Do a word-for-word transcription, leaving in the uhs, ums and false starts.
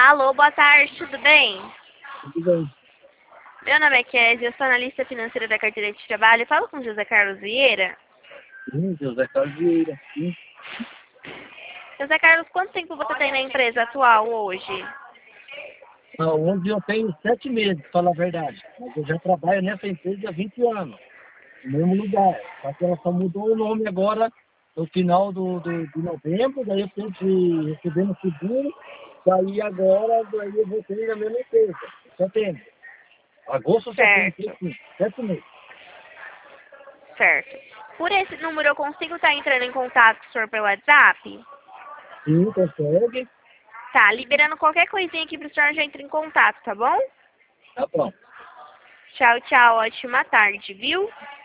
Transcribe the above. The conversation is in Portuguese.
Alô, boa tarde, tudo bem? Tudo bem. Meu nome é Kézia, eu sou analista financeira da carteira de trabalho. Falo com José Carlos Vieira. Sim, José Carlos Vieira. Sim. José Carlos, quanto tempo você tem na empresa atual hoje? Ah, onde eu tenho sete meses, para falar a verdade. Mas eu já trabalho nessa empresa há vinte anos, no mesmo lugar. Só que ela só mudou o nome agora no final do, do, de novembro, daí eu tenho que receber no seguro, daí agora, daí eu voltei na mesma empresa, em setembro. Agosto ou setembro, Certo, sim, sete meses. certo. Por esse número eu consigo estar entrando em contato com o senhor pelo WhatsApp? Sim, consegue. Tá, liberando qualquer coisinha aqui pro senhor já entra em contato, tá bom? Tá bom. Tchau, tchau, ótima tarde, viu?